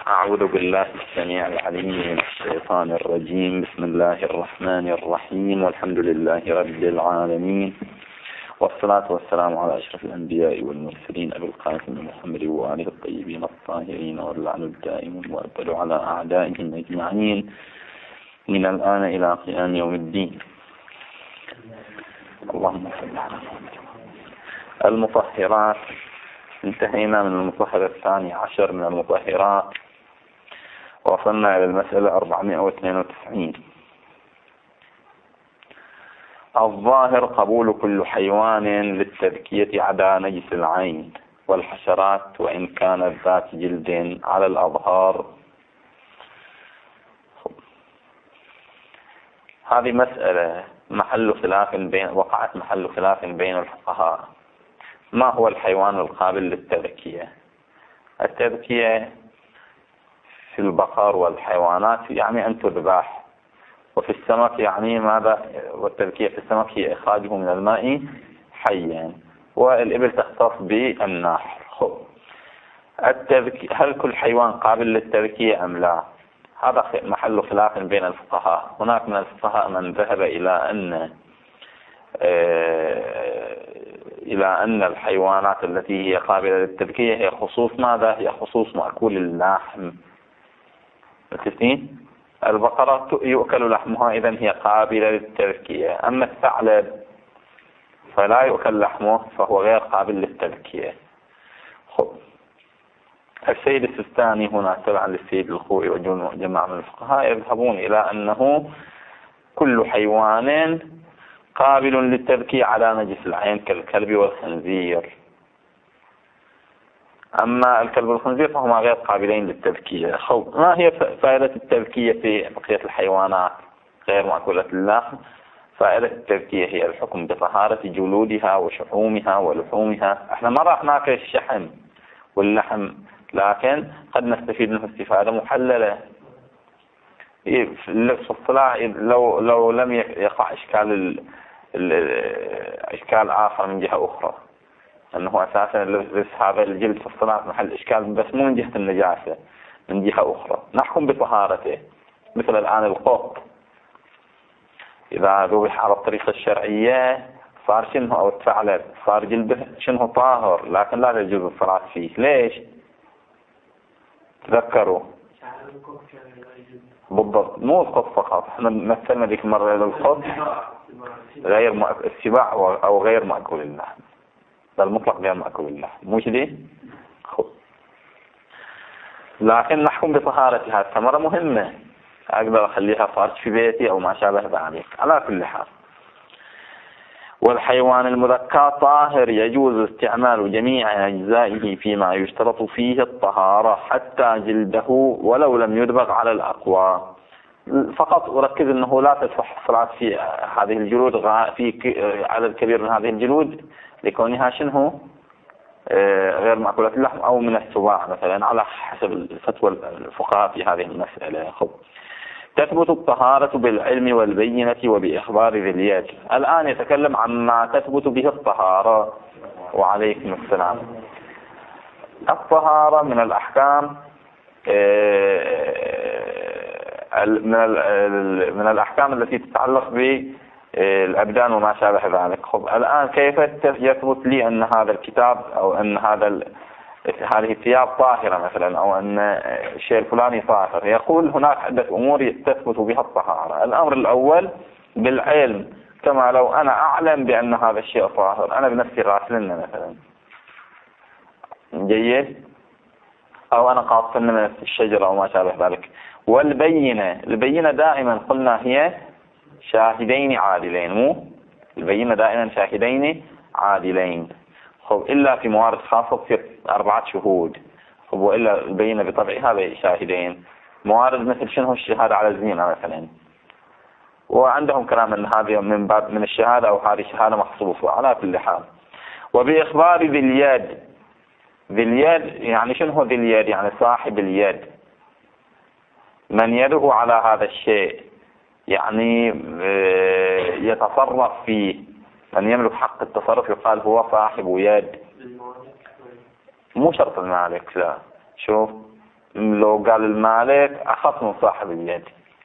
أعوذ بالله السميع العليم من الشيطان الرجيم. بسم الله الرحمن الرحيم، والحمد لله رب العالمين، والصلاة والسلام على أشرف الأنبياء والمرسلين أبي القاسم محمد وآله الطيبين الطاهرين، واللعن الدائم والأبد على أعدائهم أجمعين من الآن إلى قيام يوم الدين. اللهم صل على محمد. المطهرات، انتهينا من المطهر الثاني عشر من المطهرات، وصلنا إلى المسألة 492. الظاهر قبول كل حيوان للتذكية عدا نجس العين والحشرات، وإن كانت ذات جلد على الأظهار. هذه مسألة وقعت محل خلاف بين الفقهاء. ما هو الحيوان القابل للتذكية؟ التذكية في البقر والحيوانات يعني أن تذبح، وفي السمك يعني ماذا؟ والتذكية في السمك هي إخراجه من الماء حيا، والإبل تختص بالنحر. هل كل حيوان قابل للتذكية أم لا؟ هذا محل خلاف بين الفقهاء. هناك من الفقهاء من ذهب إلى أن الحيوانات التي هي قابلة للتذكية هي خصوص ماذا؟ هي خصوص مأكول اللحم. البقرة يؤكل لحمها، إذن هي قابلة للتذكية. أما الثعلب فلا يؤكل لحمه، فهو غير قابل للتذكية. السيد السيستاني هنا تبعا للسيد الخوئي وجماعة من الفقهاء يذهبون إلى أنه كل حيوان قابل للتذكية على نجس العين كالكلب والخنزير. أما الكلب والخنزير فهما غير قابلين للتذكية. ما هي فائدة التذكية في بقية الحيوانات غير مأكولة اللحم؟ فائدة التذكية هي الحكم بطهارة جلودها وشحومها ولحومها. احنا ما راح ناكل الشحم واللحم، لكن قد نستفيد منه استفادة محللة. في الصلاة لو لم يقع إشكال آخر من جهة أخرى، أنه أساسا لبس هذا الجلد في الصلاة محل إشكال، بس مو من جهة النجاسة، من جهة أخرى نحكم بطهارته. مثل الآن القط إذا ذبح على الطريقة الشرعية صار شنه، أو الثعلب صار جلده شنه طاهر، لكن لا يجوز الصلاة فيه. ليش؟ تذكروا بالضبط، مو القط فقط. احنا مثلنا ذيك مرة للقط غير السباع أو غير مأكول اللحم، بل مطلق غير مأكول اللحم، مو كده؟ لكن نحكم بطهارتها. الثمرة مهمة، أقدر أخليها فرش في بيتي أو ما شابه ذلك. على كل حال، والحيوان المذكى طاهر يجوز استعمال جميع أجزائه فيما يشترط فيه الطهارة حتى جلده ولو لم يدبغ على الأقوى. فقط أركز أنه لا تصح الصلاة في هذه الجلود، في عدد كبير من هذه الجلود لكونها شنه غير مأكولة اللحم أو من السباع مثلا، على حسب فتوى الفقهاء في هذه المسألة. تثبت الطهارة بالعلم والبينة وبإخبار ذي اليد. الآن يتكلم عما تثبت به الطهارة. وعليكم السلام. الطهارة من الأحكام من الأحكام التي تتعلق بالأبدان وما شابه ذلك. الآن كيف يثبت لي أن هذا الكتاب أو أن هذه الثياب طاهرة مثلا، أو أن الشيء الفلاني طاهر؟ يقول هناك عدة أمور تثبت بها الطهارة. الأمر الأول بالعلم، كما لو أنا أعلم بأن هذا الشيء طاهر، أنا بنفسي غاسلنا مثلا، جيد، أو أنا قاطفن من الشجرة أو ما شابه ذلك. والبينة، البينة دائما قلنا هي شاهدين عادلين، مو البينة دائما شاهدين عادلين. إلا في موارد خاصة تصير 4 شهود. وإلا البينة بطبعها هذا شاهدين. موارد مثل شنو الشهادة على الزنا مثلا، وعندهم كلام أن هذه من باب من الشهادة، أو هذه شهادة مخصوصة. على كل حال، وبإخبار ذي اليد. ذي اليد يعني شنو ذي اليد؟ يعني صاحب اليد، من يده على هذا الشيء، يعني يتصرف فيه، من يملك حق التصرف يقال هو صاحب يد. مو شرط المالك، لا. شوف، لو قال المالك أخف من صاحب اليد.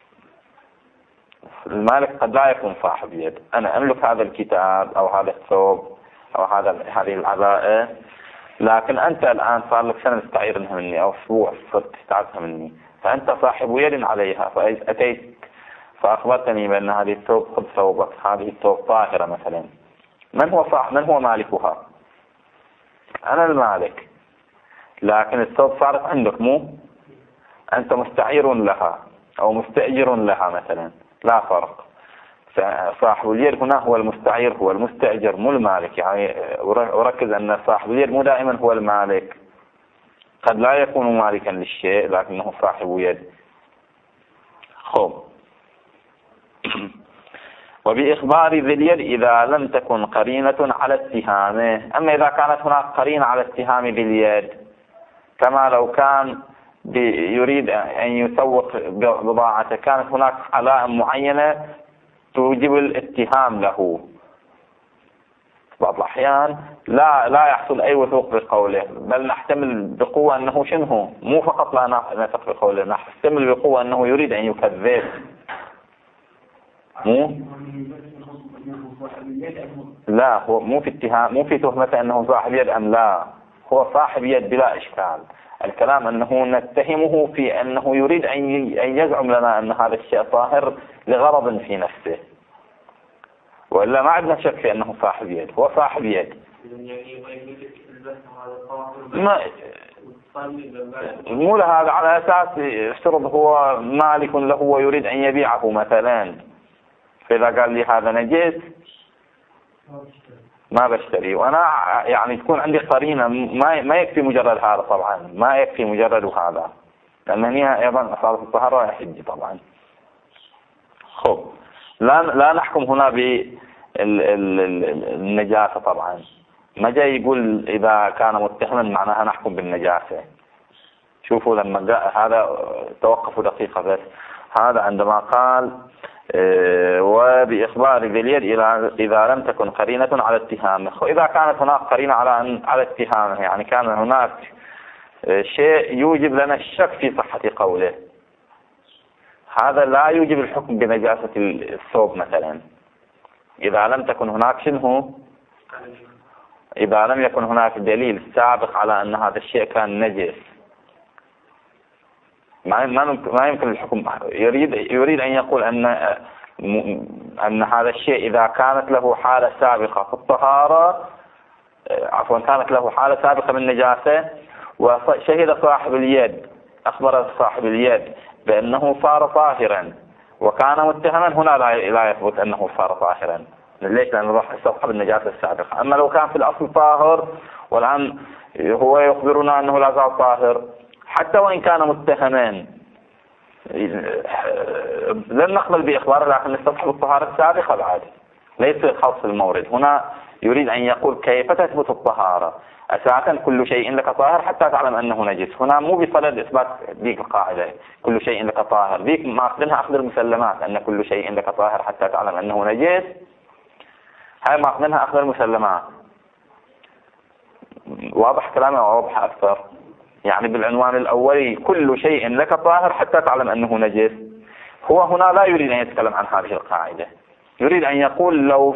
المالك قد لا يكون صاحب يد. أنا أملك هذا الكتاب أو هذا الثوب أو هذه العباءة، لكن أنت الآن صار لك سنة تستعيرها مني أو أسبوع صرت تستعيرها مني، فأنت صاحب يد عليها. فأتيت فأخبرتني بأن هذه الثوب خذ ثوبك، هذه الثوب طاهرة مثلا. من هو مالكها؟ أنا المالك، لكن الثوب صارت عندك، مو أنت مستعير لها أو مستأجر لها مثلا، لا فرق. صاحب اليد هنا هو المستعير، هو المستأجر، مو المالك. يعني أركز أن صاحب اليد مو دائما هو المالك، قد لا يكون مالكا للشيء لكنه صاحب يد. خب. وبإخبار ذي اليد إذا لم تكن قرينة على اتهامه. أما إذا كانت هناك قرينة على اتهام ذي اليد، كما لو كان يريد أن يسوق بضاعته، كانت هناك علائم معينة توجب الاتهام له. بعض الأحيان لا يحصل أي وثوق بقوله، بل نحتمل بقوة أنه شنه، مو فقط لا نثق بقوله، نحتمل بقوة أنه يريد أن يكذب. لا، هو مو في اتهام، مو في تهمة أنه صاحب يد أم لا، هو صاحب يد بلا إشكال. الكلام أنه نتهمه في أنه يريد أن يزعم لنا أن هذا الشيء طاهر لغرض في نفسه، وإلا ما عندنا شك في أنه صاحب يد. هو صاحب يد. مو لهذا على أساس افترض هو مالك له ويريد أن يبيعه مثلا، فإذا قال لي هذا نجس ما بشتري. وأنا يعني تكون عندي قرينة، ما يكفي مجرد هذا طبعا، ما يكفي مجرد هذا، لأن هي أيضا أصابة الطهارة يحج طبعا. خب. لا نحكم هنا بالنجاسة طبعا. ما جاي يقول إذا كان متهما معناها نحكم بالنجاسة. شوفوا لما جاء هذا توقفوا دقيقة بس. هذا عندما قال وبإخبار ذي اليد إذا لم تكن قرينة على اتهامه. وإذا كانت هناك قرينة على اتهامه، يعني كان هناك شيء يوجب لنا الشك في صحة قوله، هذا لا يوجب الحكم بنجاسة الثوب مثلا. إذا لم تكن هناك شنو، إذا لم يكن هناك دليل سابق على أن هذا الشيء كان نجس، ما يمكن الحكم. يريد أن يقول أن هذا الشيء إذا كانت له حالة سابقة في الطهارة، عفوا كانت له حالة سابقة بالنجاسة، وشهد صاحب اليد، أخبر صاحب اليد بأنه صار طاهرا وكان متهما، هنا لا يثبت أنه صار طاهرا. ليش؟ لأنه راح يستوحب النجاسة السابقة. أما لو كان في الأصل طاهر والآن هو يخبرنا أنه لا زال طاهر، حتى وإن كان متهمان لن نقبل بإخباره، لكن نستوحب الطهارة السابقة بعد، ليس خاص المورد. هنا يريد أن يقول كيف تثبت الطهارة؟ أساسا كل شيء لك طاهر حتى تعلم أنه نجس. هنا مو بصدد إثبات ذيك القاعدة كل شيء لك طاهر، ذيك ما أخذنها أخذ المسلمات، أن كل شيء لك طاهر حتى تعلم أنه نجس، هاي ما أخذنها أخذ المسلمات. واضح كلامي أو واضح أكثر؟ يعني بالعنوان الأولي كل شيء لك طاهر حتى تعلم أنه نجس، هو هنا لا يريد أن يتكلم عن هذه القاعدة، يريد أن يقول لو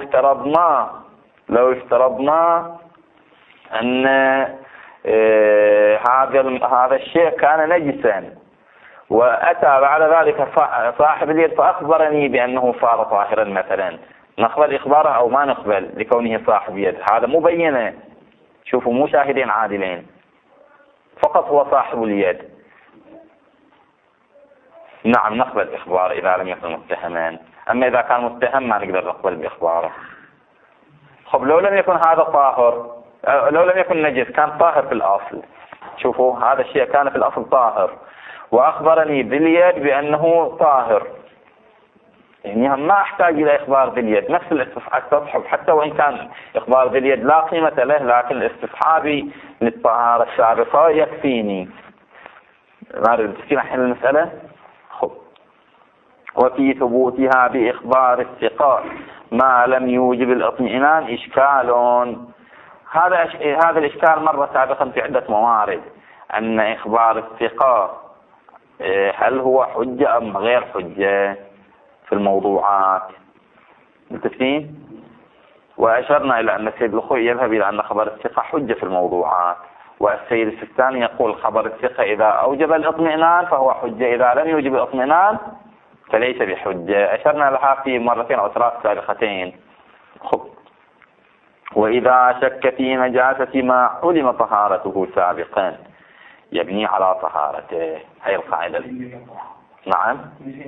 افترضنا أن هذا الشيء كان نجسا، وأتى بعد ذلك صاحب اليد فأخبرني بأنه صار طاهرا مثلا، نقبل إخباره أو ما نقبل لكونه صاحب يد؟ هذا مبينة. شوفوا، مو شاهدين عادلين، فقط هو صاحب اليد. نعم نقبل إخبار إذا لم يكن متهمان، أما إذا كان متهم ما نقدر نقبل بإخباره. خب لو لم يكن هذا طاهر، لو لم يكن نجس، كان طاهر في الأصل. شوفوا هذا الشيء كان في الأصل طاهر وأخبرني باليد بأنه طاهر، يعني ما أحتاج إلى إخبار باليد، نفس الاستصحاب حتى وإن كان إخبار باليد لا قيمة له، لكن استصحابي للطهارة السابقة يكفيني. تكفينا حين المسألة. خب. وفي ثبوتها بإخبار الثقة ما لم يوجب الاطمئنان إشكال. هذا الإشكال مر سابقا في عدة موارد، أن إخبار الثقة هل هو حجة أم غير حجة في الموضوعات؟ متفقين؟ وأشرنا إلى أن السيد الخوئي يذهب إلى أن خبر الثقة حجة في الموضوعات، والسيد السيستاني يقول خبر الثقة إذا أوجب الاطمئنان فهو حجة، إذا لم يوجب الاطمئنان فليس بحجة. أشرنا لها في مرتين أو ثلاث سابقتين. وإذا شك في نجاسة ما علم طهارته سابقا يبني على طهارته. هي القاعدة. نعم،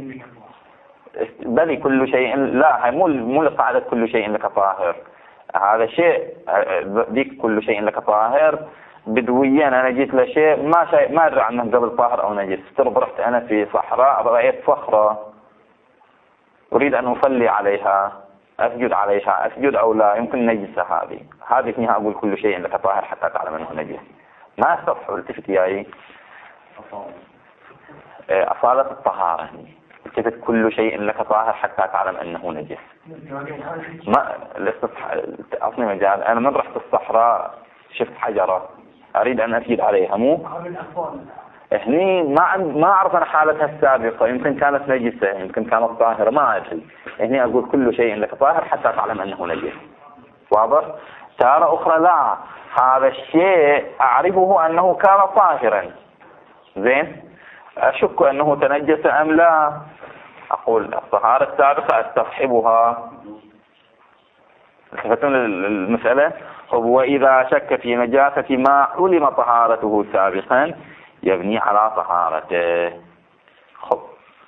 بل كل شيء، لا، مو القاعدة كل شيء لك طاهر، هذا شيء ذيك كل شيء لك طاهر بدويا. أنا جيت لشيء ما أدري عنه قبل طاهر أو نجس. افترض رحت أنا في صحراء رأيت صخرة أريد أن أصلي عليها، أسجد عليها، أسجد أو لا، يمكن نجسة. هذه فيها أقول كل شيء لك طاهر حتى تعلم أنه نجس. ما أستطيع التفت ياي أصالة الطهارة، التفت كل شيء لك طاهر حتى تعلم أنه نجس. ما أصلي مجال. أنا من رحت الصحراء شفت حجرة أريد أن أسجد عليها، مو هني ما أعرف أنا حالتها السابقة، يمكن كانت نجسة، يمكن كانت طاهرة، ما أدري. هني أقول كل شيء لك طاهر حتى تعلم أنه نجس. واضح؟ تارة أخرى لا، هذا الشيء أعرفه أنه كان طاهرا، زين، أشك أنه تنجس أم لا، أقول الطهارة السابقة أستصحبها. تفتون المسألة؟ وإذا شك في نجاسة ما علم طهارته سابقا يبني على طهارته. خب،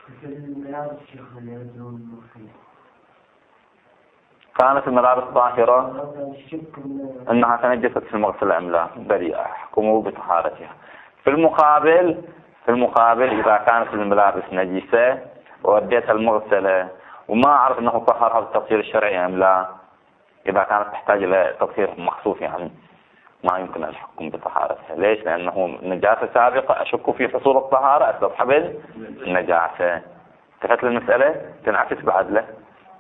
كانت الملابس طاهرة أنها تنجست في المغسلة أم لا، بل أحكموا بطهارتها. في المقابل إذا كانت الملابس نجسة ووديتها المغسلة وما أعرف أنه طهرها بالتطهير الشرعي أم لا، إذا كانت تحتاج إلى تطهير مخصوص يعني ما يمكن أن أحكم بطهارتها. ليش؟ لأنه نجاسة سابقة أشك في حصول الطهارة أستصحب النجاسة. تفت المسألة تنعكس بعد له.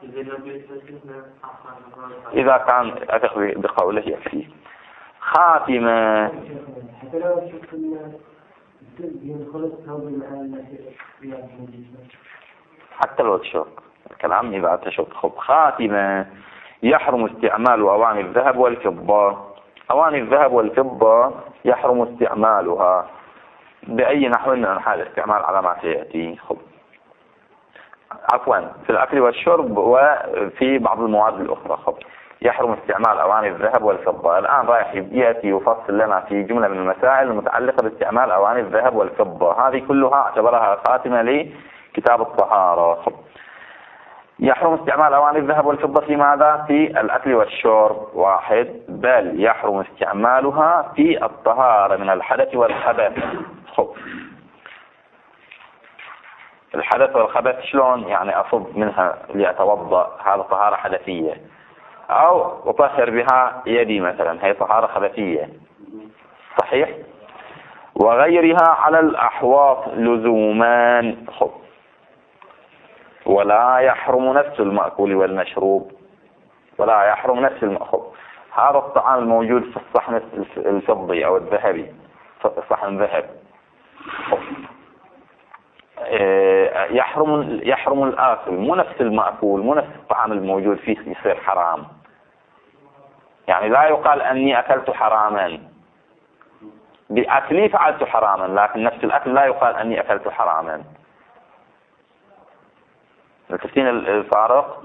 إذا كان أتخذ بقوله يكفي. خاتمة، حتى لو تشك الكلام إذا تشك. خب، خاتمة، يحرم استعمال أواني الذهب والفضة. أواني الذهب والفضة يحرم استعمالها بأي نحو من أنحاء الاستعمال على ما سيأتي. خب، عفوا، في الأكل والشرب وفي بعض المواد الأخرى. خب، يحرم استعمال أواني الذهب والفضة. الآن رايح يأتي يفصل لنا في جملة من المسائل المتعلقة باستعمال أواني الذهب والفضة. هذه كلها اعتبرها خاتمة لكتاب الطهارة. خب، يحرم استعمال أواني الذهب والفضة في ماذا؟ في الأكل والشرب. واحد، بل يحرم استعمالها في الطهارة من الحدث والخبث. خب، الحدث والخبث شلون؟ يعني أصب منها لأتوضأ، هذا طهارة حدثية، أو أطهر بها يدي مثلا، هي طهارة خبثية، صحيح؟ وغيرها على الأحواض لزومان. خب، ولا يحرم نفس المأكول والمشروب، ولا يحرم نفس المأخذ. هذا الطعام الموجود في الصحن الفضي أو الذهبي، صحن ذهب، يحرم الآكل، مو نفس المأكول، مو نفس الطعام الموجود فيه يصير حرام. يعني لا يقال أني أكلت حراما، بأكلي فعلت حراما، لكن نفس الأكل لا يقال أني أكلت حراما. تفتين الفارق؟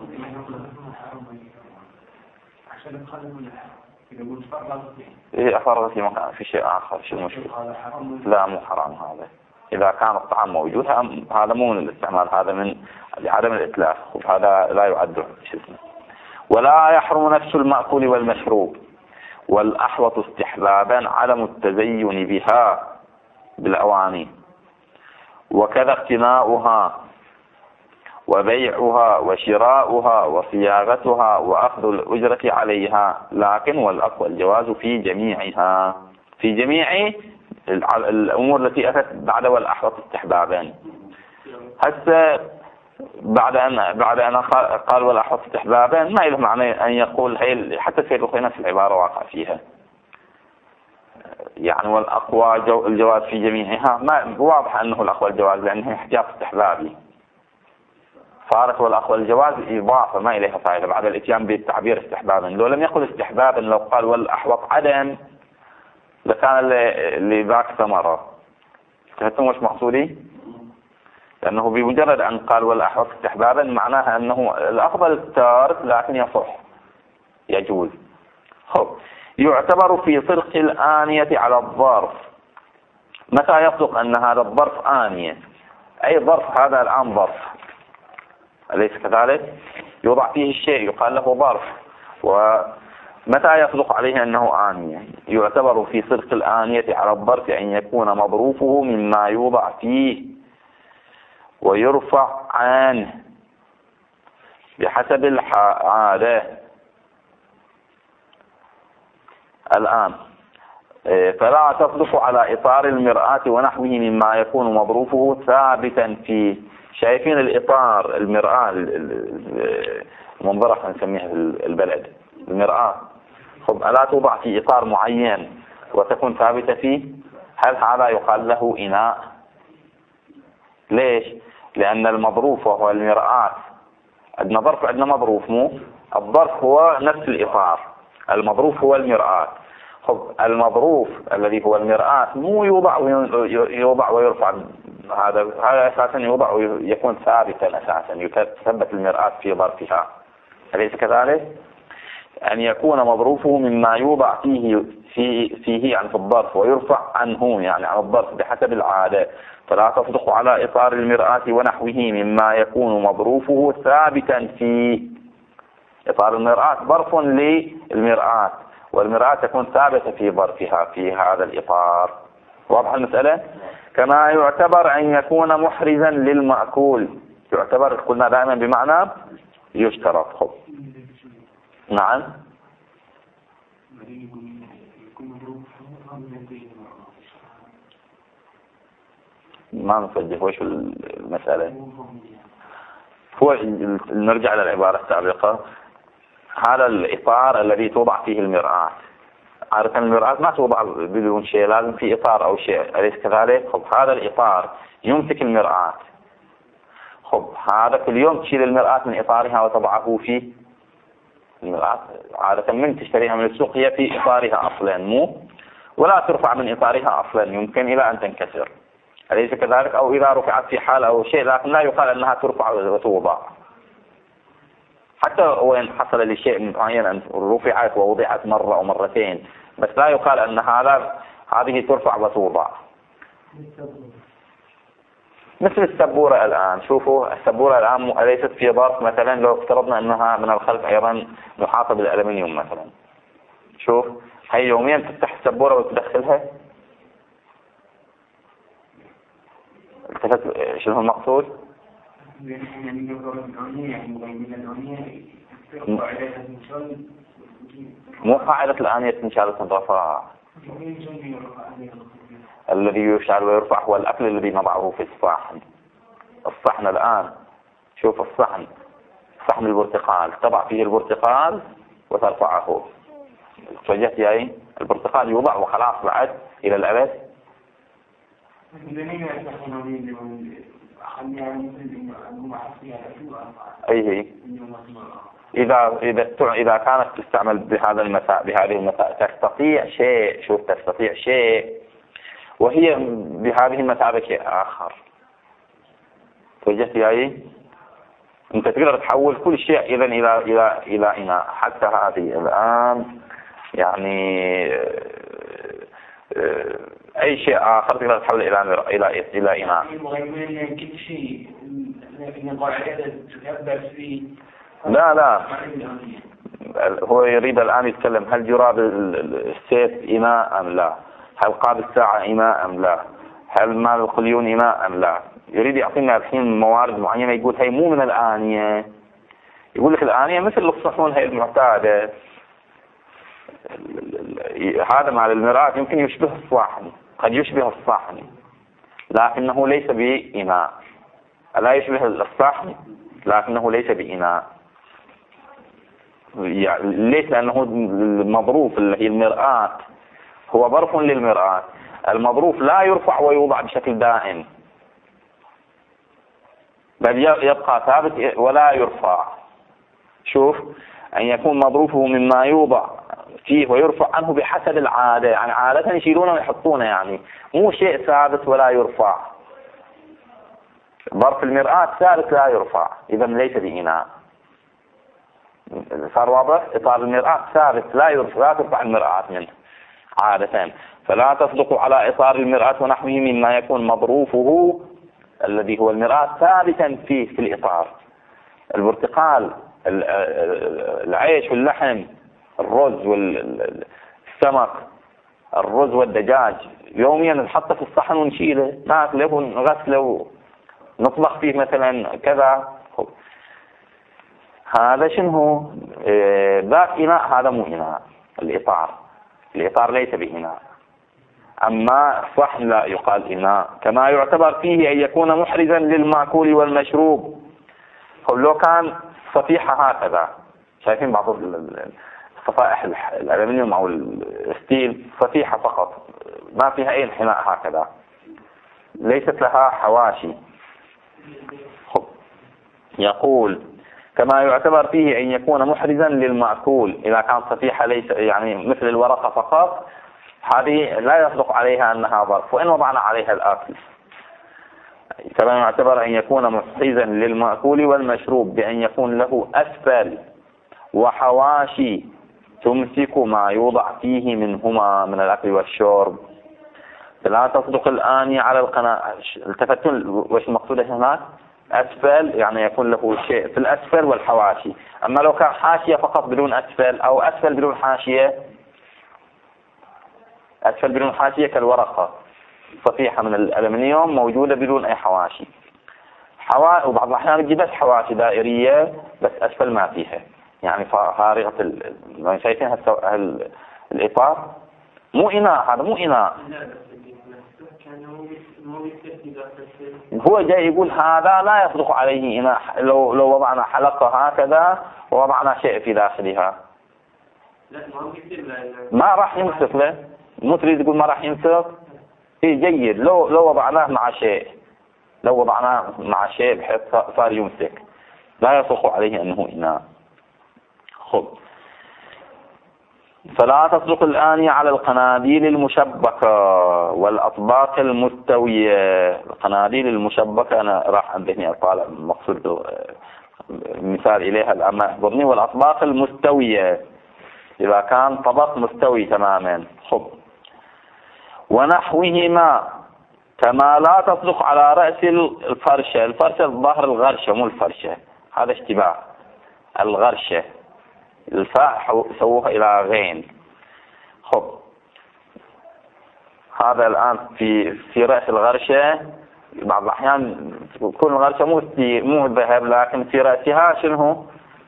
إيه، أفرغ في مكان في شيء آخر، شو المشكلة؟ لا، مو حرام هذا. إذا كان الطعام موجود هذا مو من الاستعمال، هذا من عدم الإتلاف، هذا لا يعد شيء. ولا يحرم نفس المأكول والمشروب. والأحوط استحبابا عدم التزين بها بالأواني، وكذا اقتناؤها وبيعها وشراؤها وصياغتها وأخذ الأجرة عليها، لكن والأقوى الجواز في جميعها، في جميع الأمور التي أتت بعد والأحوط استحبابا. هسه بعد أن قال والأحوط استحبابا ما له معنى أن يقول هي، حتى سيد الخوئي نفس العبارة واقع فيها. يعني والأقوى الجواز في جميعها، ما واضح أنه الأقوى الجواز لأنه احتياط استحبابي. صارت والأقوى الجواز إضافة ما إليها فائدة بعد الإتيان بالتعبير استحبابا. لو لم يقل استحبابا، لو قال والأحوط عدم، لكان لذاك ثمرة. فهمتم وش مقصودي؟ لأنه بمجرد أن قال والأحوط استحبابا معناها أنه الأفضل التارك لكن يصح يجوز. يعتبر في صدق الآنية على الظرف. متى يصدق أن هذا الظرف آنية؟ أي ظرف، هذا الآن ظرف أليس كذلك؟ يوضع فيه الشيء يقال له ظرف. ومتى يصدق عليه أنه آنية؟ يعتبر في صدق الآنية على الظرف أن يكون مظروفه مما يوضع فيه ويرفع عنه بحسب العادة. الآن فلا تصدق على إطار المرآة ونحوه مما يكون مظروفه ثابتا فيه. شايفين الإطار، المرآة، المنظرة نسميها البلد المرآة، ألا توضع في إطار معين وتكون ثابتة فيه؟ هل هذا يقال له إناء؟ ليش؟ لأن المظروف وهو المرآة. عندنا ظرف عندنا مظروف، مو الظرف هو نفس الإطار، المظروف هو المرآة. المظروف الذي هو المرآة مو يوضع ويرفع، هذا أساسا يوضع ويكون ثابتا، أساسا يثبت المرآة في ظرفها، أليس كذلك؟ أن يكون مظروفه مما يوضع فيه يعني في الظرف ويرفع عنه يعني عن الظرف بحسب العادة. فلا تصدق على إطار المرآة ونحوه مما يكون مظروفه ثابتا فيه. إطار المرآة ظرف للمرآة، والمرآة تكون ثابتة في ظرفها في هذا الإطار. واضح المسألة؟ كما يعتبر أن يكون محرزا للمأكول. يعتبر قلنا دائما بمعنى يشترط. نعم. ما نفجه وش المسألة. هو نرجع للعبارة السابقة. هذا الإطار الذي توضع فيه المرآة، عادة المرآة ما توضع بدون شيء، لازم في إطار أو شيء، أليس كذلك؟ هذا الإطار يمسك المرآة. هذا كل يوم تشيل المرآة من إطارها وتضعه فيه المرآة. عادة من تشتريها من السوق هي في إطارها أصلا، مو ولا ترفع من إطارها أصلا، يمكن إلى أن تنكسر، أليس كذلك؟ أو إذا رفعت في حال أو شيء، لكن لا يقال أنها ترفع وتوضع. حتى وإن حصل لشيء معين أن رفعت ووضعت مرة أو مرتين، بس لا يقال أن هذه ترفع وتوضع. مثل السبورة الآن، شوفوا السبورة الآن أليست في ظرف مثلا؟ لو افترضنا أنها من الخلف أيضا محاطة بالألمنيوم مثلا، شوف هي يوميا تفتح السبورة وتدخلها. التفت شنو المقصود؟ مو قاعدة الآنية تنشال تنرفع، الذي يشعل ويرفع هو الأكل الذي نضعه في الصحن. الصحن الآن شوف الصحن، صحن البرتقال تضع فيه البرتقال وترفعه. توجهت جاي البرتقال يوضع وخلاص بعد إلى الأبد. أي إذا كانت تستعمل بهذه المساء تستطيع شيء، شوف تستطيع شيء وهي بهذه المسألة شيء آخر. توجهت جاي أنت تقدر تحول كل شيء إذن إلى إناء. حتى هذه الآن يعني أي شيء آخر تقدر تحول إلى إناء. لا هو يريد الآن يتكلم هل جراب السيف إناء أم لا، هل قاب الساعة إناء أم لا، هل مال القليون إناء أم لا. يريد يعطينا الحين موارد معينة، يقول هي مو من الآنية، يقول لك الآنية مثل الصحون هي المعتادة. هذا مال المرآة يمكن يشبه الصحن، قد يشبه الصحن لكنه ليس بإناء. لا يشبه الصحن لكنه ليس بإناء. يعني ليس لأنه المظروف اللي هي المرآة هو ظرف للمرآة. المظروف لا يرفع ويوضع بشكل دائم، بل يبقى ثابت ولا يرفع. شوف، أن يكون مظروفه مما يوضع فيه ويرفع عنه بحسب العادة، يعني عادة يشيلونه ويحطونه، يعني مو شيء ثابت ولا يرفع. ظرف المرآة ثابت لا يرفع، إذا ليس بإناء. صار واضح؟ إطار المرآة ثابت لا يرفع، لا ترفع المرآة منه عادة، فلا تصدق على إطار المرآة ونحوه مما يكون مظروفه الذي هو المرآة ثابتا فيه في الإطار. البرتقال، العيش واللحم، الرز والسمك، الرز والدجاج، يوميا نحطه في الصحن ونشيله، ناكله ونغسله ونطبخ فيه مثلا كذا. هذا شنو؟ ذاك إناء، هذا مو إناء. الإطار ليس بإناء. أما الصحن لا يقال إناء. كما يعتبر فيه أن يكون محرزا للمأكول والمشروب. لو كان صفيحة هكذا، شايفين بعض الصفائح الألمنيوم أو الستيل، صفيحة فقط ما فيها أي انحناء هكذا، ليست لها حواشي. يقول كما يعتبر فيه أن يكون محرزا للمأكول. إذا كان صفيحة ليس يعني مثل الورقة فقط، هذه لا يصدق عليها أنها ظرف، وإن وضعنا عليها الآكل. كما يعتبر أن يكون محرزا للمأكول والمشروب بأن يكون له أسفل وحواشي تمسك ما يوضع فيه منهما من الأكل والشرب. لا تصدق الآنية على القناة. التفتون وش المقصود هناك؟ أسفل يعني يكون له شيء في الأسفل والحواشي. أما لو كان حاشية فقط بدون أسفل، أو أسفل بدون حاشية، أسفل بدون حاشية كالورقة، صفيحة من الألمنيوم موجودة بدون أي حواشي. وبعض الأحيان تجي بس حواشي دائرية بس أسفل ما فيها، يعني فارغة شايفين الإطار؟ مو إناء، هذا مو إناء. هو جاي يقول هذا لا يصدق عليه إناء لو وضعنا حلقة هكذا ووضعنا شيء في داخلها، ما راح يمسك له. مو تريد تقول ما راح يمسك؟ إيه جيد، لو وضعناه مع شيء، لو وضعناه مع شيء بحيث صار يمسك، لا يصدق عليه أنه إناء. خب، فلا تصدق الآنية على القناديل المشبكة والأطباق المستوية. القناديل المشبكة أنا راح عندني أطالع مقصود مثال إليها الآن ما يحضرني. والأطباق المستوية إذا كان طبق مستوي تماما. خب، ونحوهما كما لا تصدق على رأس الفرشة. الفرشة الظهر الغرشة مو الفرشة، هذا اشتباه. الغرشة الفاء سووها إلى غين. خب، هذا الآن في رأس الغرشة بعض الأحيان تكون الغرشة مو ذهب، لكن في رأسها شنو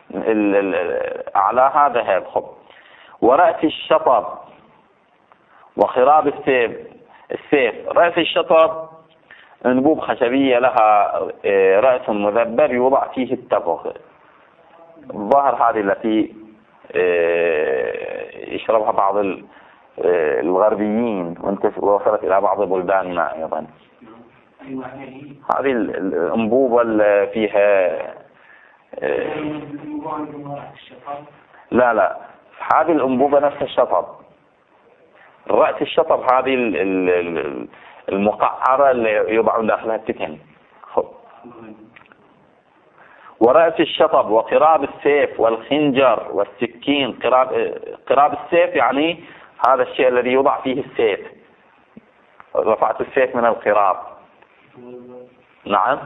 أعلاها ذهب. خب، ورأس الشطب وخراب السيف. رأس الشطب انبوب خشبية لها رأس مذبر يوضع فيه التبغ. الظاهر هذه التي يشربها بعض الغربيين وصلت إلى بعض بلداننا أيضا. هذه الأنبوبة اللي فيها لا هذه الأنبوبة نفس الشطب. رأس الشطب هذه المقعرة اللي يوضعون داخلها التكن. ورأس الشطب وقراب السيف والخنجر والسكين. قراب السيف يعني هذا الشيء الذي يوضع فيه السيف. رفعت السيف من القراب. نعم،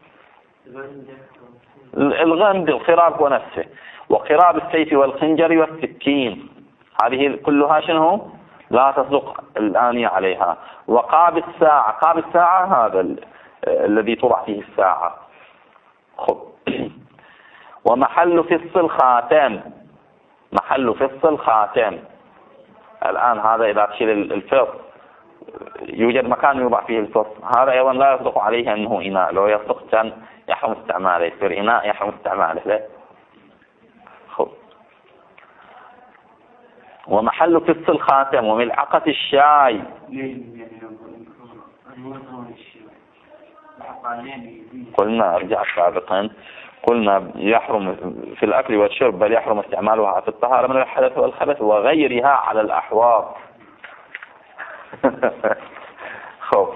الغمد القراب هو نفسه. وقراب السيف والخنجر والسكين هذه كلها شنو؟ لا تصدق الآنية عليها. وقاب الساعة. قاب الساعة هذا الذي توضع فيه الساعة. خب، ومحل فص الخاتم. محل فص الخاتم الآن هذا إذا تشيل الفص يوجد مكان يوضع فيه الفص، هذا أيضا لا يصدق عليه أنه إناء. لو يصدق كان يحرم استعماله، يصير إناء يحرم استعماله. خب، ومحل قص الخاتم وملعقة الشاي. قلنا ارجع سابقا، قلنا يحرم في الأكل والشرب، بل يحرم استعمالها في الطهارة من الحدث والخبث وغيرها على الأحواض. خوف.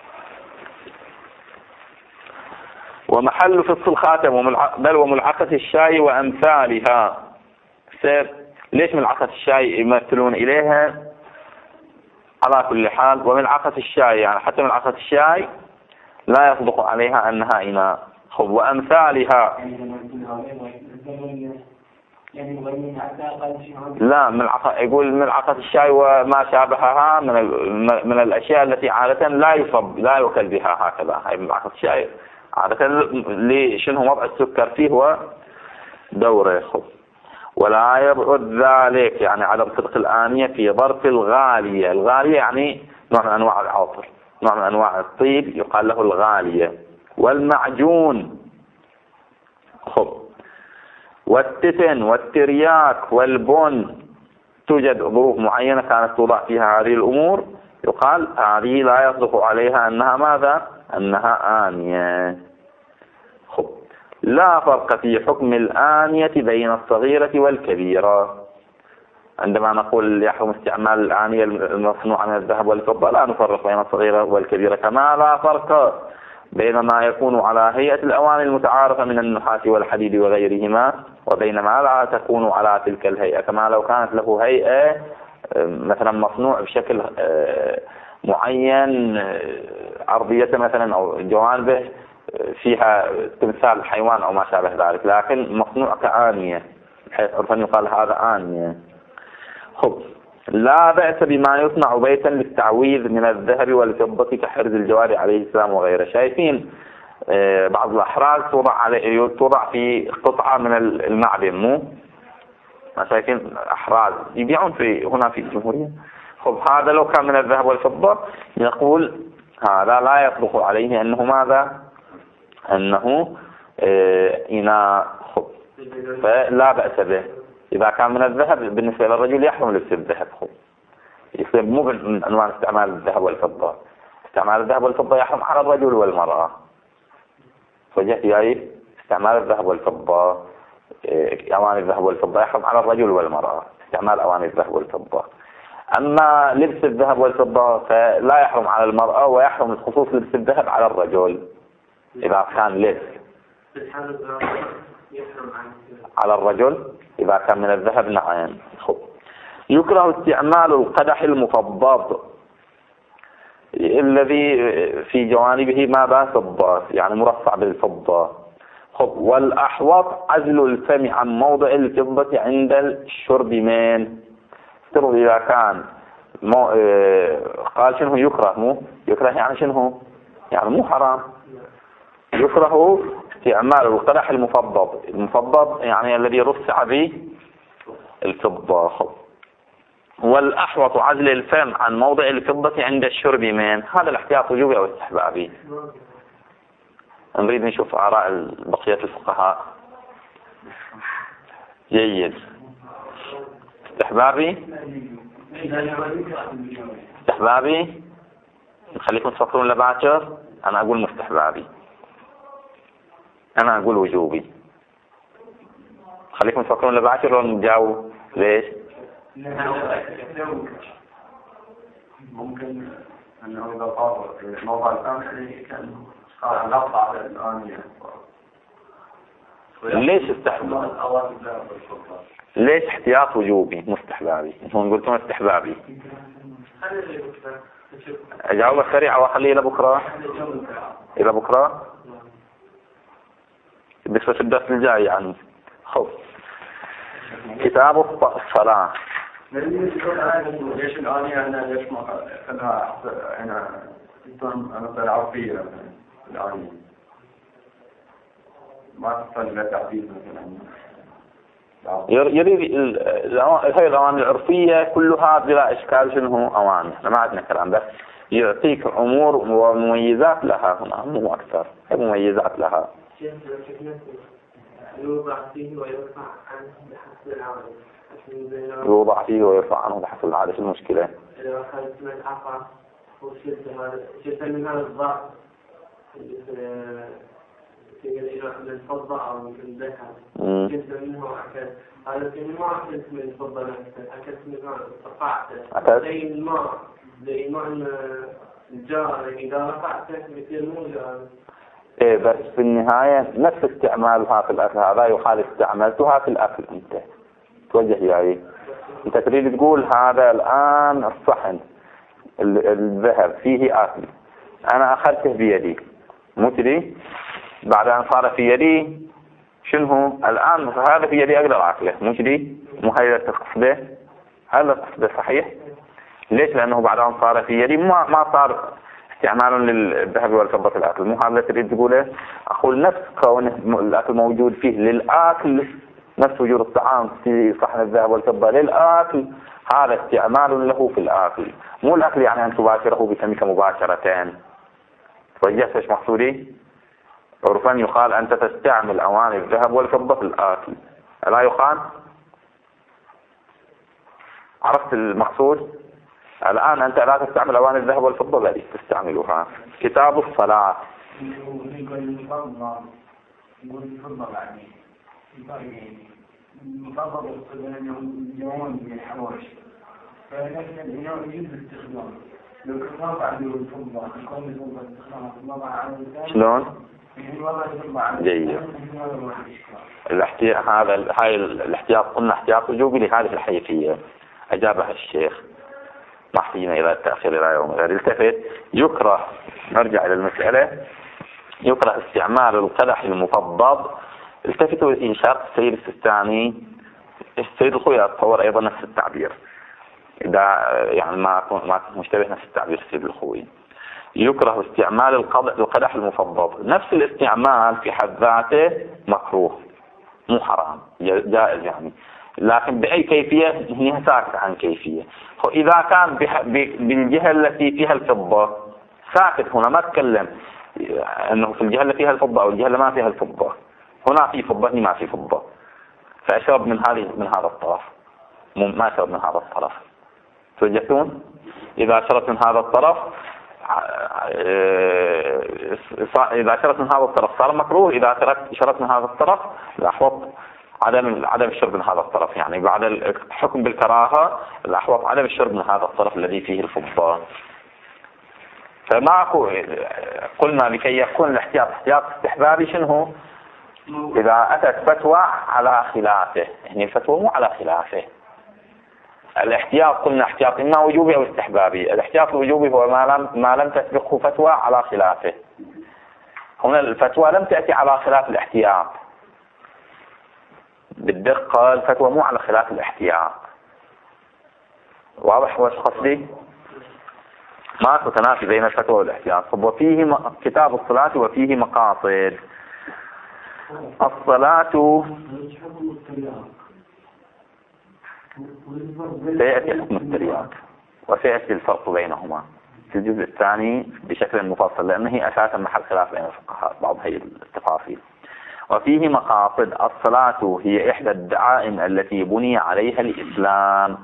ومحل فصل الخاتم بل وملعقة الشاي وأمثالها. ليش ملعقة الشاي يمثلون إليها؟ على كل حال وملعقة الشاي يعني حتى ملعقة الشاي لا يصدق عليها أنها إناء. خب وأمثالها لا يقول ملعقة الشاي وما شابهها من الأشياء التي عادة لا يؤكل بها هكذا. هاي ملعقة الشاي عادة لشنو وضع السكر فيه ودوره. خب ولا يبعد ذلك يعني عدم صدق الآنية في ظرف الغالية. الغالية يعني نوع من أنواع العطر، نوع من أنواع الطيب يقال له الغالية. والمعجون خب والتتن والترياك والبن توجد ظروف معينة كانت توضع فيها هذه الأمور، يقال هذه لا يصدق عليها أنها ماذا؟ أنها آنية. خب لا فرق في حكم الآنية بين الصغيرة والكبيرة. عندما نقول يحرم استعمال الآنية المصنوعة من الذهب والفضة لا نفرق بين الصغيرة والكبيرة، كما لا فرق بين ما يكون على هيئة الأواني المتعارفة من النحاس والحديد وغيرهما وبين ما لا تكون على تلك الهيئة، كما لو كانت له هيئة مثلا مصنوع بشكل معين، عرضية مثلا أو جوانبه فيها تمثال حيوان أو ما شابه ذلك، لكن مصنوع كآنية بحيث عرفا يقال هذا آنية. خب لا بأس بما يصنع بيتا للتعويذ من الذهب والفضة كحرز الجواد عليه السلام وغيره. شايفين بعض الأحراز توضع في قطعة من المعدن، مو ما شايفين أحراز يبيعون هنا في الجمهورية. خب هذا لو كان من الذهب والفضة نقول هذا لا يصدق عليه أنه ماذا؟ أنه إناء. خب فلا بأس به. إذا كان من الذهب بالنسبة للرجل يحرم لبس الذهب. خب يصير مو من أنواع استعمال الذهب والفضة. استعمال الذهب والفضة يحرم على الرجل والمرأة. فجأة جاي استعمال الذهب والفضة، أواني الذهب والفضة يحرم على الرجل والمرأة استعمال أواني الذهب والفضة. أما لبس الذهب والفضة فلا يحرم على المرأة، ويحرم الخصوص لبس الذهب على الرجل إذا كان لبس على الرجل إذا كان من الذهب. نعم. خب يكره استعمال القدح المفضض الذي في جوانبه ماذا؟ فضة يعني مرصع بالفضة. خب والأحوط عزل الفم عن موضع الفضة عند الشرب من. افترض إذا كان قال شنو يكره؟ مو يكره يعني شنو؟ يعني مو حرام. يكره استعمال القدح المفضض. المفضض يعني الذي رصع به الفضة. خب والأحوط عزل الفم عن موضع الفضة عند الشرب من. هذا الاحتياط وجوبي أو استحبابي؟ نريد نشوف آراء بقية الفقهاء. جيد. استحبابي استحبابي خليكم تفكرون لباكر. أنا أقول مستحبابي، أنا أقول وجوبي. خليكم تفكرون لباكر ونجاوب. ليش؟ ممكن أنه إذا طار موضع الآن كان نقطع على الآنية. ليش استحباب؟ ليش احتياط وجوبي مستحبابي؟ انتم قلتوا استحبابي. اجاوب سريع واخليه لبكره. الى بكره بس في الدرس الجاي يعني. خب كتاب الصلاة. ليش الآنية أنا ليش ما أنا مثلا عرفية الآنية ما تصل لتعبير مثلا. يريد هاي الأواني العرفية كلها بلا إشكال شنو أواني. احنا ما عندنا كلام، بس يعطيك أمور ومميزات لها هنا مو أكثر. هي مميزات لها. يوضع فيه ويرفع عنه بحسب العمل. يوضع فيه ويرفع عنه بحسب العادة. شو المشكلة؟ إذا أخذت من عفا وشلت من هذا الضعف في الفضة أو من الذهب شلت منه وأكلت هذا في الماء أكلت من الفضة نفسه أكلت منه رفعته زي الماء الجار إذا رفعته بيصير مو جار. إيه بس في النهاية نفس استعمالها في الأكل هذا يخالف استعملتها في الأكل. أنت توجه يعني أنت تريد تقول هذا الآن الصحن الذهب فيه أكل أنا أخذته بيدي مو تدري بعد أن صار في يدي شنو الآن هذا في يدي أقدر أكله مو تدري مو هذا القصده هذا القصده صحيح. ليش؟ لأنه بعد أن صار في يدي ما صار استعمال للذهب والفضة في الأكل. مو هذا تريد تقوله؟ أقول نفس كون الأكل موجود فيه للأكل نفس وجود الطعام في صحن الذهب والفضة للأكل هذا استعمال له في الأكل مو الأكل يعني أن تباشره بفمك مباشرة. توجهت ايش مقصودي؟ عرفا يقال أنت تستعمل أواني الذهب والفضة في الأكل لا يقال؟ عرفت المقصود؟ الآن أنت لا تستعمل أواني الذهب والفضة بل تستعملها. كتاب الصلاة شلون؟ جيد. هاي الاحتياط قلنا احتياط وجوبي لهذه الحيثية أجابها الشيخ ما حينا إلى التأخير إلى يوم غير. التفت يكره نرجع إلى المسألة يكره استعمال القدح المفضض. التفتوا إنشاء السيد السيستاني السيد الخوي أتصور أيضا نفس التعبير إذا يعني ما مشتبه نفس التعبير السيد الخوي. يكره استعمال القدح المفضض. نفس الاستعمال في حد ذاته مكروه مو حرام جائز يعني لكن بأي كيفية هي ساكت عن كيفية. إذا كان بالجهة التي فيها الفضة ساكت هنا ما تكلم أنه في الجهة التي فيها الفضة أو الجهة اللي ما فيها الفضة هنا في فضة هنا ما في فضة فأشرب من هذا الطرف ما أشرب من هذا الطرف. توجهتون؟ إذا شربت من هذا الطرف إذا شربت من هذا الطرف صار مكروه. إذا شربت من هذا الطرف الأحوط عدم الشرب من هذا الطرف يعني بعد الحكم بالكراهة الأحوط عدم الشرب من هذا الطرف الذي فيه الفضة. فما قلنا لكي يكون الاحتياط احتياط استحبابي شنو؟ إذا أتت فتوى على خلافه يعني الفتوى مو على خلافه. الاحتياط قلنا احتياط إما وجوبي أو استحبابي. الاحتياط الوجوبي هو ما لم تسبقه فتوى على خلافه. هنا الفتوى لم تأتي على خلاف الاحتياط بالدقة. الفتوى مو على خلاف الاحتياط. واضح وش قصدي؟ ما تتنافي بين الفتوى والاحتياط. وفيه كتاب الصلاة وفيه مقاصد الصلاة. سيأتي حكم الترياق وسيأتي الفرق بينهما في الجزء الثاني بشكل مفصل لأنه أساسا محل خلاف بين الفقهاء بعض هذه التفاصيل. وفيه مقاصد الصلاة هي إحدى الدعائم التي بني عليها الإسلام.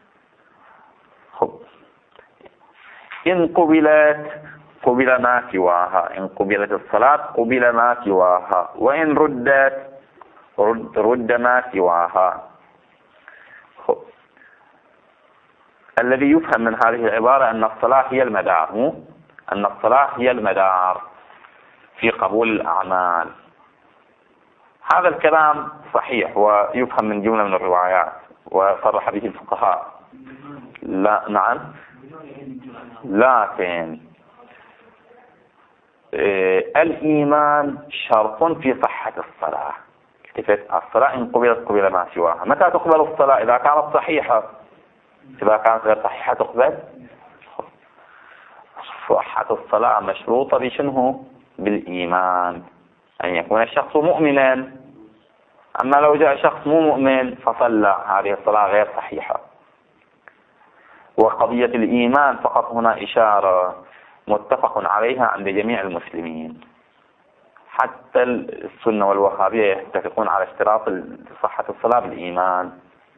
إن قبلت قبل ما سواها. إن قبلت الصلاة قبل ما سواها وإن ردت رد ما سواها. الذي يفهم من هذه العبارة أن الصلاة هي المدار أن الصلاة هي المدار في قبول الأعمال. هذا الكلام صحيح ويفهم من جملة من الروايات وصرح به الفقهاء. لا نعم لكن الإيمان شرط في صحة الصلاة. الصلاة إن قبلت قبل ما سواها. متى تقبل الصلاة؟ إذا كانت صحيحة. إذا كانت غير صحيحة تقبل. صحة الصلاة مشروطة بشنه؟ بالإيمان أن يكون الشخص مؤمنا. أما لو جاء شخص مو مؤمن فصلى هذه الصلاة غير صحيحة. وقضية الإيمان فقط هنا إشارة متفق عليها عند جميع المسلمين. حتى السنة والوهابية يتفقون على اشتراط صحة الصلاة بالإيمان،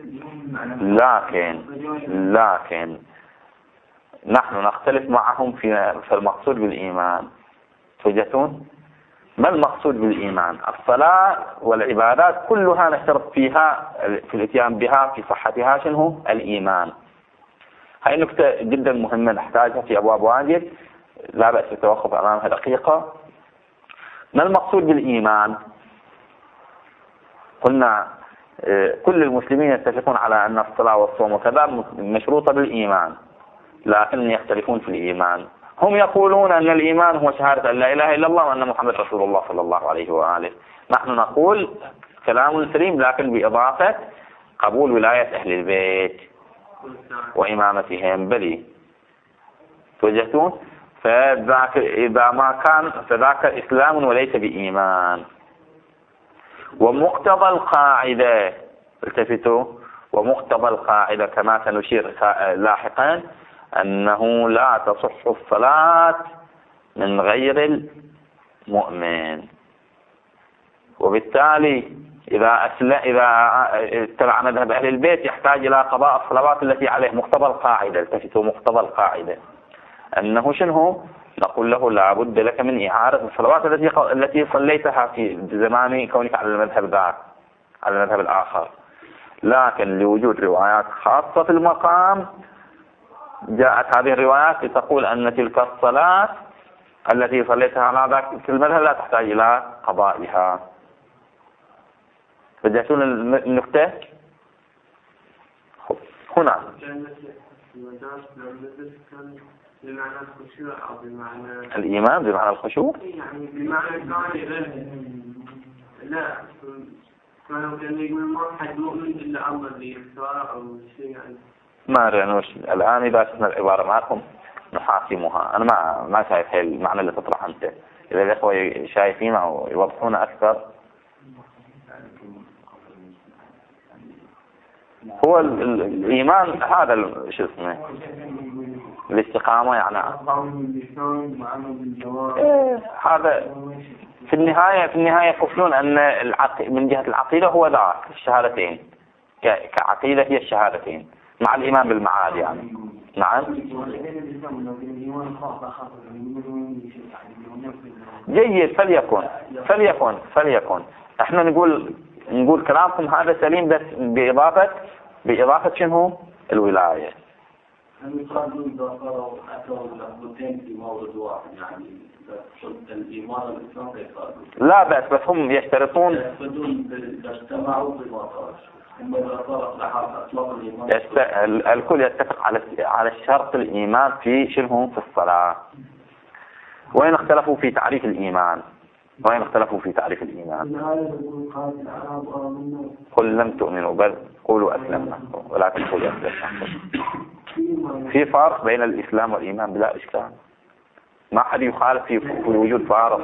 لكن نحن نختلف معهم في المقصود بالإيمان. توجهتون؟ ما المقصود بالإيمان؟ الصلاة والعبادات كلها نشترط فيها في الاتيان بها في صحتها شنو؟ الإيمان. هاي نقطة جدا مهمة نحتاجها في أبواب واجد، لا بأس التوقف أمامها دقيقة. ما المقصود بالإيمان؟ قلنا كل المسلمين يتفقون على أن الصلاة والصوم وكذا مشروطة بالإيمان، لكن يختلفون في الإيمان. هم يقولون أن الإيمان هو شهادة أن لا إله إلا الله وأن محمد رسول الله صلى الله عليه وآله. نحن نقول كلام سليم، لكن بإضافة قبول ولاية أهل البيت وإمامتهم. بلي توجهتون؟ فذاك إذا ما كان فذاك إسلام وليس بإيمان. ومقتضى القاعدة، التفتوا، ومقتضى القاعدة كما سنشير لاحقا أنه لا تصح الصلاة من غير المؤمن. وبالتالي إذا اتبع مذهب أهل البيت يحتاج إلى قضاء الصلوات التي عليه. مقتضى القاعدة، التفتوا، مقتضى القاعدة أنه شنو؟ نقول له لا بد لك من إعادة الصلوات التي صليتها في زمان كونك على المذهب ذاك، على المذهب الآخر. لكن لوجود روايات خاصة في المقام جاءت هذه الروايات لتقول أن تلك الصلاة التي صليتها على ذاك المذهب لا تحتاج إلى قضائها. وجهتون النقطة هنا؟ بمعنى الخشوع أو بمعنى الإيمان بمعنى الخشوع؟ يعني بمعنى لا كانوا يقول ما حد مؤمن إلا الله اللي يختار أو شيء يعني. ما أدري الآن إذا شفنا العبارة معكم نحاكمها. أنا ما شايف هاي المعنى اللي تطرح أنت. إذا الأخوة شايفين أو يوضحون أكثر. هو الإيمان هذا شو اسمه الاستقامة يعني. هذا في النهاية يقولون أن من جهة العقيدة هو ذاك الشهادتين، كعقيدة هي الشهادتين مع الإيمان بالمعاد يعني. نعم جيد، فليكن احنا نقول كلامكم هذا سليم، بس بإضافة شنو؟ الولاية. لا بس هم يشترطون الكل يتفق على الشرط الإيمان في شنو؟ في الصلاة. وين اختلفوا في تعريف الإيمان؟ قل لم تؤمنوا بل قولوا أسلمنا ولكن قولوا أسلمنا. في فرق بين الإسلام والإيمان بلا إشكال، ما حد يخالف في وجود فارق.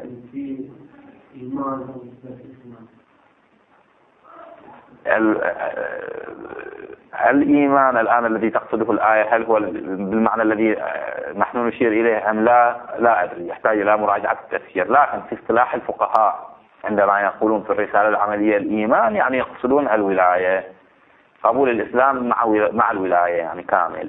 الإيمان الآن الذي تقصده الآية هل هو بالمعنى الذي نحن نشير إليه أم لا أدري، يحتاج إلى مراجعة التفسير. لكن في اصطلاح الفقهاء عندما يقولون في الرسالة العملية الإيمان يعني يقصدون الولاية، قبول الإسلام مع الولاية يعني كامل.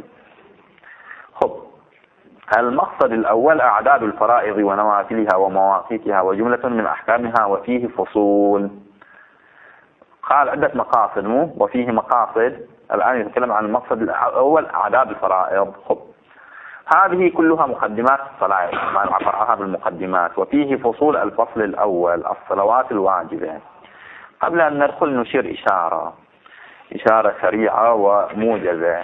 المقصد الأول أعداد الفرائض ونوافلها ومواقيتها وجملة من أحكامها وفيه فصول. قال عدة مقاصد وفيه مقاصد. الآن يتكلم عن المقصد الأول أعداد الفرائض. هذه كلها مقدمات الصلاة، ما نعرفها بالمقدمات. وفيه فصول. الفصل الأول الصلوات الواجبة. قبل أن ندخل نشير إشارة سريعة وموجزة.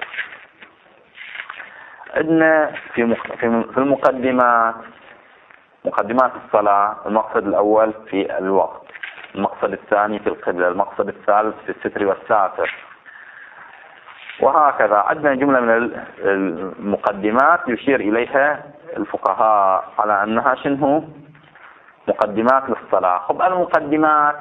عندنا في المقدمات، مقدمات الصلاة، المقصد الأول في الوقت، المقصد الثاني في القبلة، المقصد الثالث في الستر والساتر، وهكذا. عندنا جملة من المقدمات يشير إليها الفقهاء على أنها شنو؟ مقدمات للصلاة. المقدمات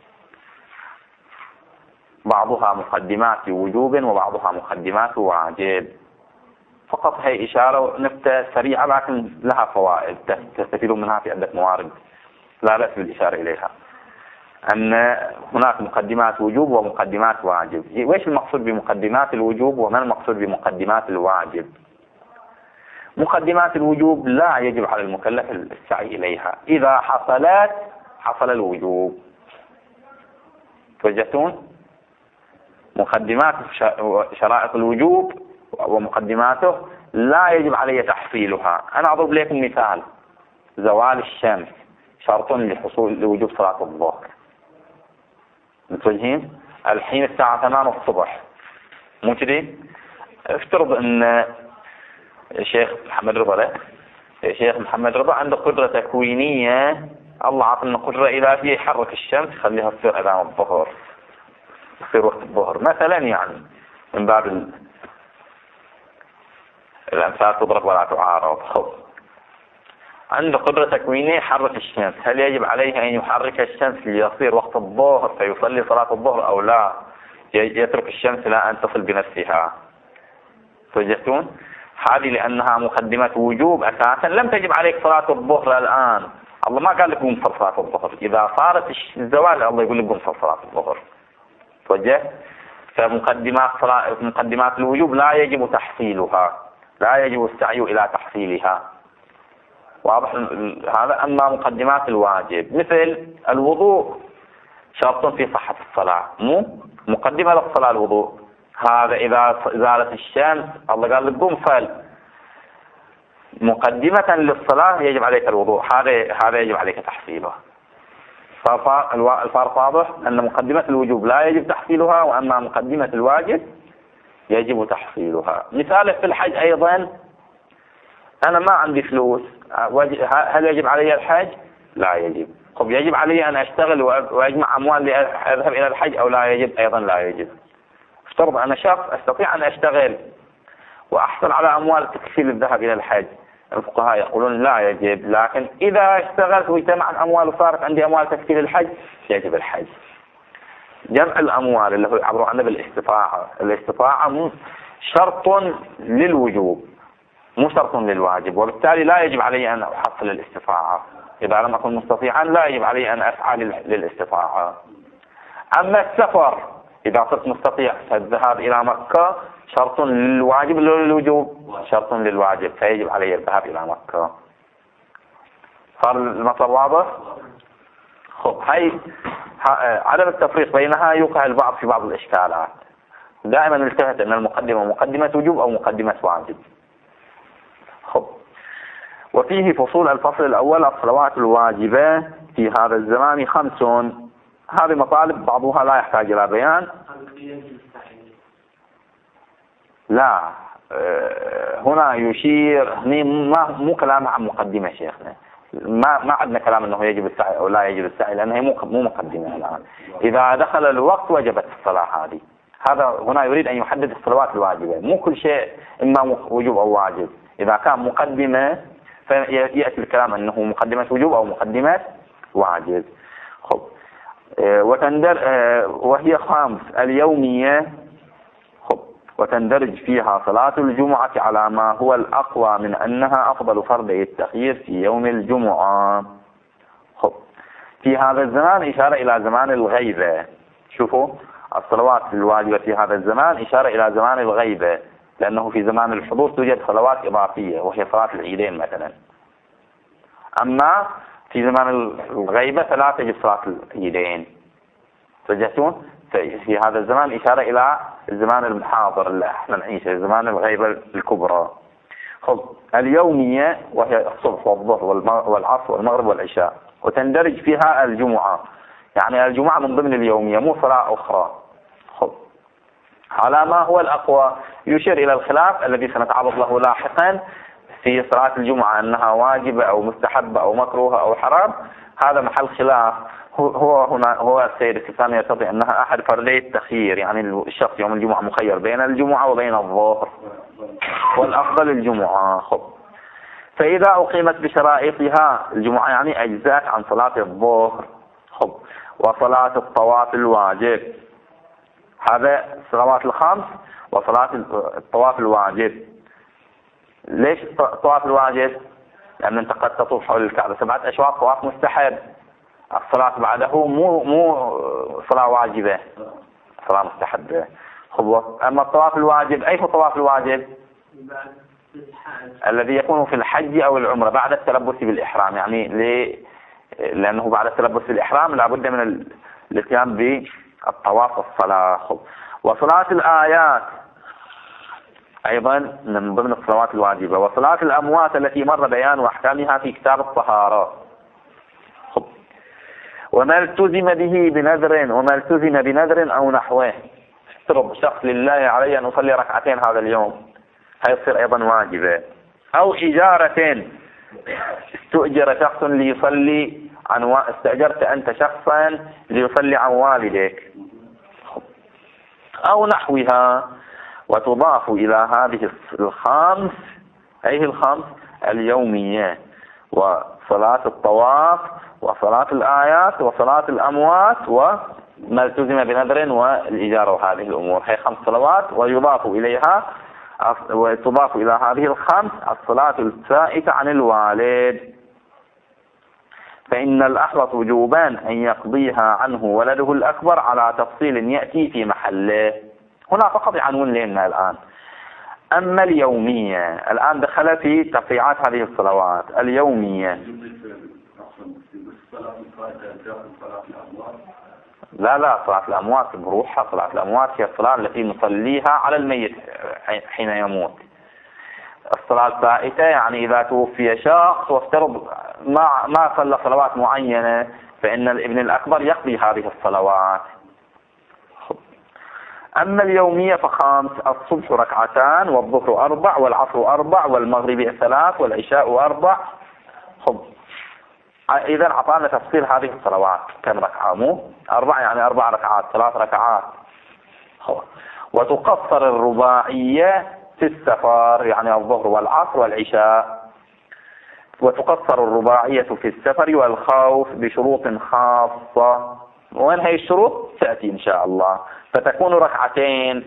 بعضها مقدمات وجوب وبعضها مقدمات واجب. فقط هي إشارة نكتة سريعة لكن لها فوائد تستفيدون منها في عدة موارد لا بأس بالإشارة إليها، أن هناك مقدمات وجوب ومقدمات واجب. وإيش المقصود بمقدمات الوجوب وما المقصود بمقدمات الواجب؟ مقدمات الوجوب لا يجب على المكلف السعي إليها، إذا حصلت حصل الوجوب. توجهتون؟ مقدمات شرائط الوجوب ومقدماته لا يجب علي تحصيلها. أنا أضرب لكم مثال: زوال الشمس شرط لوجوب صلاة الظهر. متوجهين؟ الحين الساعة 8 الصبح، مو كذي؟ افترض ان الشيخ محمد رضا عنده قدرة تكوينية، الله عطنا قدرة إلهية يحرك الشمس يخليها تصير أذان الظهر، تصير وقت الظهر مثلا، يعني من باب الأمثال تضرب ولا تعارض. عنده قدرة تكوينية يحرك الشمس، هل يجب عليه أن يحرك الشمس ليصير وقت الظهر فيصلي صلاة الظهر أو لا؟ يترك الشمس لا أن تصل بنفسها. توجهتون؟ هذه لأنها مقدمة وجوب أساسا، لم تجب عليك صلاة الظهر الآن. الله ما قال لك قم صلاة الظهر، إذا صارت الزوال الله يقول لك قم صلاة الظهر. توجه؟ مقدمات الوجوب لا يجب تحصيلها، لا يجب السعي إلى تحصيلها. واضح هذا؟ أما مقدمات الواجب مثل الوضوء شرط في صحة الصلاة، مو مقدمة للصلاة الوضوء، هذا إذا زالت الشمس الله قال لك قم صل، مقدمة للصلاة يجب عليك الوضوء، هذا يجب عليك تحصيله. الفرق واضح؟ أن مقدمة الوجوب لا يجب تحصيلها، وأما مقدمة الواجب يجب تحصيلها. مثال في الحج أيضا، أنا ما عندي فلوس، هل يجب علي الحج؟ لا يجب. طب يجب علي أن أشتغل وأجمع أموال لأذهب إلى الحج أو لا يجب؟ أيضا لا يجب. افترض أنا شخص أستطيع أن أشتغل وأحصل على أموال تكفي للذهاب إلى الحج، الفقهاء يقولون لا يجب، لكن إذا اشتغلت واجتمعت الأموال وصارت عندي أموال تكفي للحج يجب الحج. جمع الأموال اللي هو يعبروا عنه بالاستطاعة، الاستطاعة شرط للوجوب مو شرط للواجب، وبالتالي لا يجب علي أن أحصل الاستطاعة. إذا لم أكن مستطيعا لا يجب علي أن أسعى للاستطاعة. أما السفر إذا صرت مستطيع فالذهاب إلى مكة شرط للواجب للوجوب، شرط للواجب فيجب علي الذهاب إلى مكة. صار المطلب واضح؟ هاي عدم التفريق بينها يوقع البعض في بعض الإشكالات. دائما نلتفت أن المقدمة مقدمة وجوب أو مقدمة واجب. وفيه فصول. الفصل الأول: الصلوات الواجبة في هذا الزمان 5. هذه مطالب بعضها لا يحتاج إلى بيان. لا، هنا يشير، مو كلام عن مقدمة شيخنا، ما عندنا كلام أنه يجب السعي أو لا يجب السعي، لأنها مو مقدمة الآن. إذا دخل الوقت وجبت الصلاة هذه. هذا هنا يريد أن يحدد الصلوات الواجبة، مو كل شيء إما وجوب أو واجب. إذا كان مقدمة فيأتي الكلام أنه مقدمة وجوب أو مقدمة واجب. وهي 5: اليومية. وتندرج فيها صلاة الجمعة على ما هو الأقوى من أنها أفضل فرضي التخيير في يوم الجمعة. في هذا الزمان إشارة إلى زمان الغيبة. شوفوا، الصلوات الواجبة في هذا الزمان إشارة إلى زمان الغيبة، لأنه في زمان الحضور توجد صلوات إضافية وهي صلاة العيدين مثلا. أما في زمان الغيبة فلا تجد صلاة العيدين. توجهتون؟ في هذا الزمان إشارة إلى الزمان المحاضر اللي احنا نعيشه، زمان الغيبة الكبرى. اليومية وهي الصبح والظهر والعصر والمغرب والعشاء. وتندرج فيها الجمعة، يعني الجمعة من ضمن اليومية مو صلاة أخرى. على ما هو الأقوى يشير إلى الخلاف الذي سنتعرض له لاحقا في صلاة الجمعة، أنها واجبة أو مستحبة أو مكروهة أو حرام. هذا محل خلاف. هو السيد السيستاني يستطيع أنها أحد فردي التخيير، يعني الشخص يوم الجمعة مخير بين الجمعة وبين الظهر، والأفضل الجمعة. فإذا أقيمت بشرائطها الجمعة يعني أجزاء عن صلاة الظهر وصلاة الطواف الواجب. هذا الصلوات 5 وصلاة الطواف الواجب. ليش الطواف الواجب؟ لأن أنت قد تطوف حول الكعبة 7 أشواط طواف مستحب، الصلاة بعده مو صلاة واجبة، صلاة مستحبة. أما الطواف الواجب، أي هو الطواف الواجب؟ الذي يكون في الحج أو العمرة بعد التلبس بالإحرام، يعني لأنه بعد التلبس بالإحرام لابد من الاتيان بالطواف والصلاة. وصلاة الآيات أيضا من ضمن الصلوات الواجبة. وصلاة الأموات التي مر بيان أحكامها في كتاب الطهارة. وما التزم به بنذر، وما التزم بنذر أو نحوه، اشترط شخص لله علي أن أصلي ركعتين هذا اليوم، هي تصير أيضا واجبة. أو إجارة، استأجر شخص ليصلي استأجرت أنت شخصا ليصلي عن والدك أو نحوها. وتضاف إلى هذه الخمس، أي الخمس؟ اليومية، وصلاة الطواف، وصلاة الآيات، وصلاة الأموات، وما التزم بنذر، والإجارة. وهذه الأمور هي 5 صلوات، وتضاف إلى هذه الخمس الصلاة الفائتة عن الوالد. فإن الأحوط وجوبا أن يقضيها عنه ولده الأكبر على تفصيل يأتي في محله. هنا فقط عنوان لنا الآن. أما اليومية، الآن دخل في تفريعات هذه الصلوات اليومية. لا، صلاة الأموات بروحها. صلاة الأموات هي الصلاة التي نصليها على الميت حين يموت. الصلاة الفائتة يعني إذا توفي شخص وافترض ما صلى صلوات معينة، فإن الابن الأكبر يقضي هذه الصلوات. أما اليومية فخمس: الصبح 2، والظهر 4، والعصر 4، والمغرب 3، والعشاء 4. إذا أعطانا تفصيل هذه الصلوات كم ركعة؟ مو 4 يعني 4 ركعات، 3 ركعات. وتقصر الرباعية في السفر، يعني الظهر والعصر والعشاء. وتقصر الرباعية في السفر والخوف بشروط خاصة. وين هي الشروط؟ تأتي إن شاء الله. فتكون 2.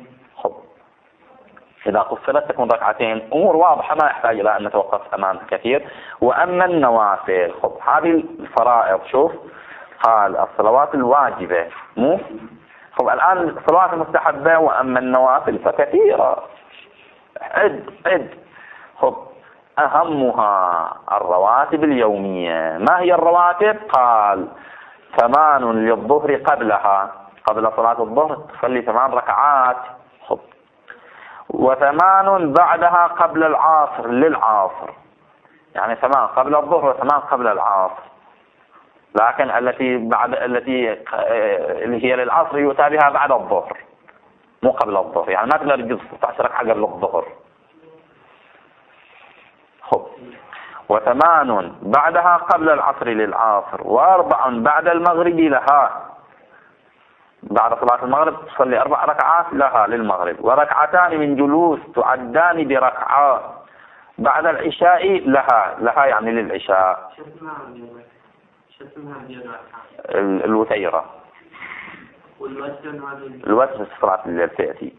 إذا قصرت تكون 2. أمور واضحة ما يحتاج إلى أن نتوقف أمامها كثير. وأما النوافل، هذه الفرائض. شوف، قال الصلوات الواجبة مو الآن الصلوات المستحبة. وأما النوافل فكثيرة، عد. أهمها الرواتب اليومية. ما هي الرواتب؟ قال 8 للظهر قبلها، قبل صلاة الظهر تصلي 8 ركعات. 8 بعدها قبل العصر للعصر، يعني 8 قبل الظهر و8 قبل العصر. لكن التي هي للعصر يؤتى بها بعد الظهر مو قبل الظهر، يعني ما تقدر تجيب 16 ركعة قبل الظهر. 8 بعدها قبل العصر للعصر، و4 بعد المغرب لها. بعد صلاة المغرب تصلي 4 ركعات لها للمغرب، و2 من جلوس تعدان بركعة. بعد العشاء لها يعني للعشاء. الوتيرة. الوتر في صلاة الليل تأتي.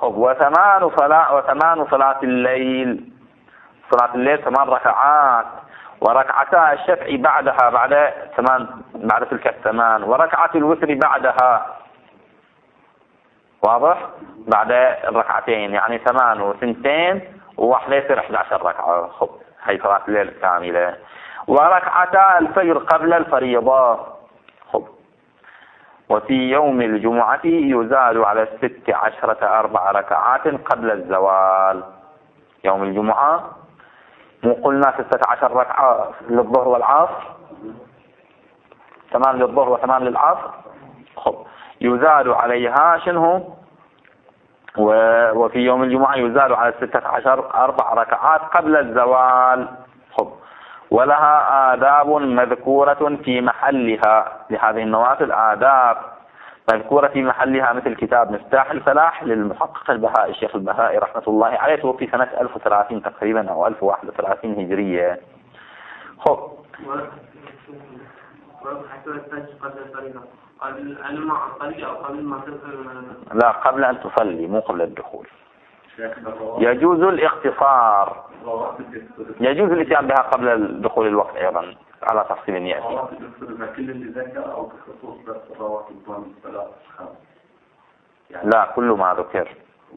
8 صلاة الليل. صلاة الليل 8 ركعات، وركعتا الشفع بعدها بعد تلك 8، وركعة الوتر بعدها. واضح؟ بعد الركعتين يعني 8 و2 وواحدة يصير 11 ركعة. هي صلاة الليل الكاملة. وركعتا الفجر قبل الفريضة. وفي يوم الجمعة يزال على 16 4 ركعات قبل الزوال. يوم الجمعة مو قلنا 16 ركعة للظهر والعصر، 8 للظهر و8 للعصر. يزال عليها شنو؟ وفي يوم الجمعة يزال على 16 4 ركعات قبل الزوال. ولها آداب مذكورة في محلها. لهذه النوافل آداب مذكورة في محلها، مثل كتاب مفتاح الفلاح للمحقق البهائي الشيخ البهائي رحمة الله عليه، توفي سنة 1030 تقريبا أو 1031 هجرية. لا، قبل أن تصلي مو قبل الدخول. يجوز الاختصار، يجوز الاتيان بها قبل دخول الوقت أيضا على تفصيل يأتي. لا، كل ما ذكر.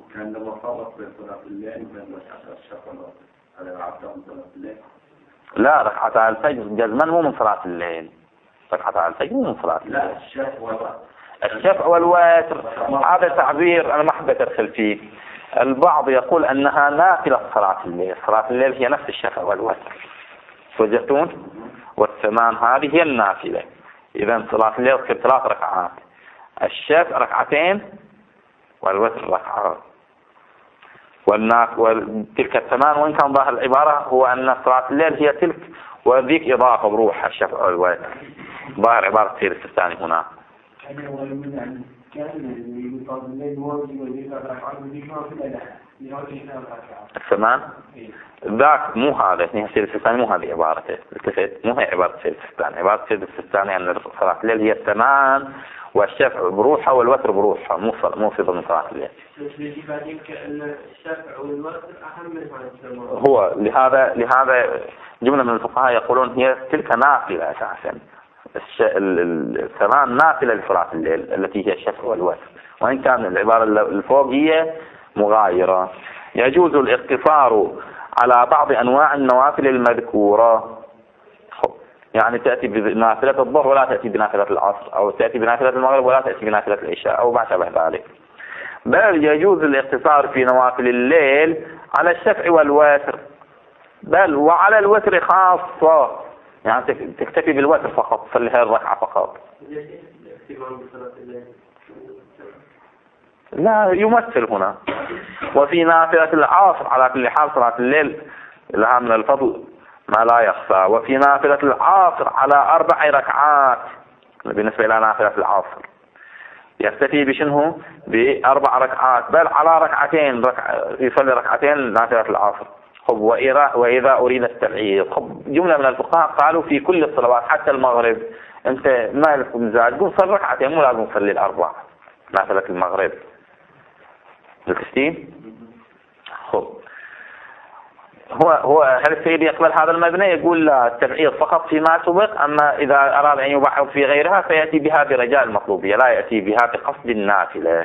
لا، ركعتا الفجر جزما مو من صلاة الليل، ركعتا الفجر مو من صلاة الليل. الشفع والوتر هذا تعبير أنا ما حبيت أدخل فيه. البعض يقول أنها نافلة صلاة الليل، صلاة الليل هي نفس الشفع والوتر، وجدتون؟ والثمان هذه هي النافلة. إذا صلاة الليل تصير 3 ركعات، الشفع ركعتين والوتر ركعة. وتلك الثمان وإن كان ظاهر العبارة هو أن صلاة الليل هي تلك وذيك إضافة بروح الشفع والوتر. ظاهر عبارة سير الثاني هنا. الثمان ذاك مو هذا، هي سير الثاني مو هذه عبارته، مو هي عبارة سير الثاني. عبارة سير الثاني أن صلاة الليل هي الثمان والشفع بروحها والوتر بروحها، مو صفة من صلاة الليل. الشفع والوتر أهم من هو لهذا جملة من الفقهاء يقولون هي تلك نافلة أساسا. الثمان نافلة لصلاة الليل التي هي الشفع والوتر، وإن كان العبارة الفوقية مغايرة. يجوز الاقتصار على بعض أنواع النوافل المذكورة، يعني تأتي بنافلة الظهر ولا تأتي بنافلة العصر، أو تأتي بنافلة المغرب ولا تأتي بنافلة العشاء أو ما شابه ذلك. بل يجوز الاقتصار في نوافل الليل على الشفع والوتر، بل وعلى الوتر خاصة، يعني تكتفي بالوتر فقط، تصلي هذه الركعة فقط. لا يمثل هنا. وفي نافلة العصر على كل حال صلاة الليل لها من الفضل ما لا يخفى. وفي نافلة العصر على 4 ركعات بالنسبة إلى نافلة العصر، يكتفي بشنه ب4 ركعات، بل على ركعتين يصلي ركعتين نافلة العصر. وإذا أريد التبعيض، جملة من الفقهاء قالوا في كل الصلوات حتى المغرب أنت ما لك مزاج قل صل ركعتين، مو لازم تصلي 4 نافلة المغرب. الكستين هو هل السيد يقبل هذا المبنى؟ يقول لا، التبعيض فقط فيما سبق، أما إذا أراد أن يبعض في غيرها فيأتي بها برجاء المطلوبية، لا يأتي بها بقصد النافلة.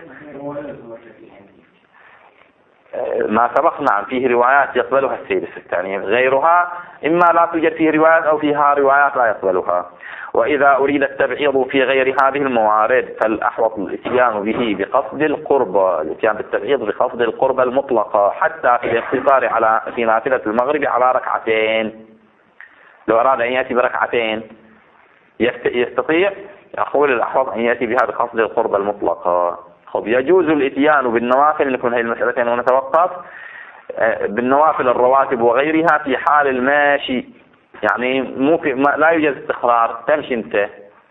ما سبق نعم فيه روايات يقبلها السيد السكاني، غيرها إما لا توجد فيه روايات أو فيها روايات لا يقبلها. وإذا أريد التبعيض في غير هذه الموارد فالأحوط الاتيان به بقصد القربة، الاتيان بالتبعيض بقصد القربة المطلقة، حتى في الاقتصار في نافلة المغرب على ركعتين. لو أراد أن يأتي بركعتين يستطيع، يقول الأحوط أن يأتي بها بقصد القربة المطلقة. يجوز الاتيان بالنوافل، نكون هذه المسألتين ونتوقف، بالنوافل الرواتب وغيرها في حال الماشي، يعني لا يوجد استقرار، تمشي انت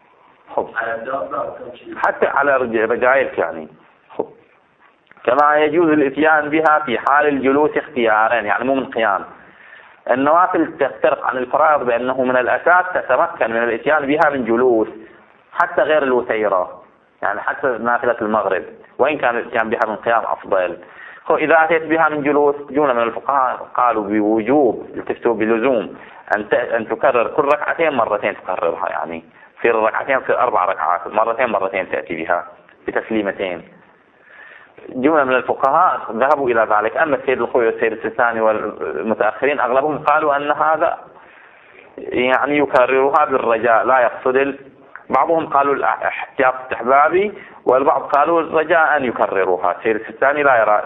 حتى على رجائلك يعني. كما يجوز الاتيان بها في حال الجلوس اختيارا، يعني مو من قيام. النوافل تختلف عن الفرائض بأنه من الأساس تتمكن من الاتيان بها من جلوس، حتى غير الوتيرة، يعني حتى نافلة المغرب وإن كان الاتيان بها من قيام أفضل. إذا أتيت بها من جلوس، جملة من الفقهاء قالوا بوجوب التفتوا بلزوم أن تكرر كل ركعتين مرتين تكررها، يعني في الركعتين في 4 ركعات، مرتين تأتي بها بتسليمتين. جملة من الفقهاء ذهبوا إلى ذلك. أما السيد الخوي والسيد السيستاني والمتأخرين أغلبهم قالوا أن هذا يعني يكررها بالرجاء لا يقصد. بعضهم قالوا الاحتياط استحبابي، والبعض قالوا الرجاء أن يكرروها. السيد السيستاني لا يرى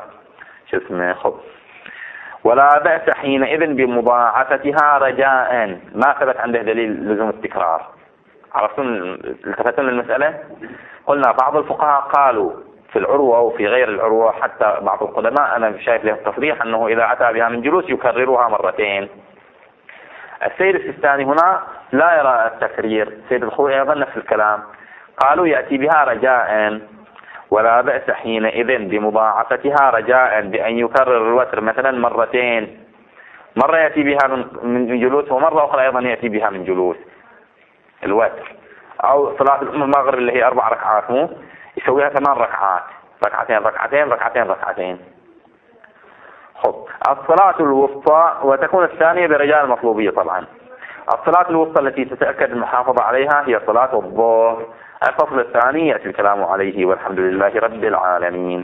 ولا بأس حينئذ بمضاعفتها رجاء، ما ثبت عنده دليل لزوم التكرار. عرفتم التفتنا المسألة؟ قلنا بعض الفقهاء قالوا في العروة وفي غير العروة، حتى بعض القدماء أنا شايف له التصريح أنه إذا أتى بها من جلوس يكررها مرتين. السيد السيستاني هنا لا يرى التكرير، السيد الخوي أيضا نفس الكلام، قالوا يأتي بها رجاء، ولا بأس حينئذ بمضاعفتها رجاء بأن يكرر الوتر مثلا مرتين، مرة يأتي بها من جلوس، ومرة أخرى أيضا يأتي بها من جلوس الوتر. أو صلاة المغرب اللي هي 4 ركعات مو يسويها 8 ركعات، ركعتين ركعتين ركعتين ركعتين. الصلاة الوسطى، وتكون الثانية برجال المطلوبية طبعا. الصلاة الوسطى التي تتأكد المحافظة عليها هي صلاة الظهر. الفصل الثاني يأتي الكلام عليه، والحمد لله رب العالمين.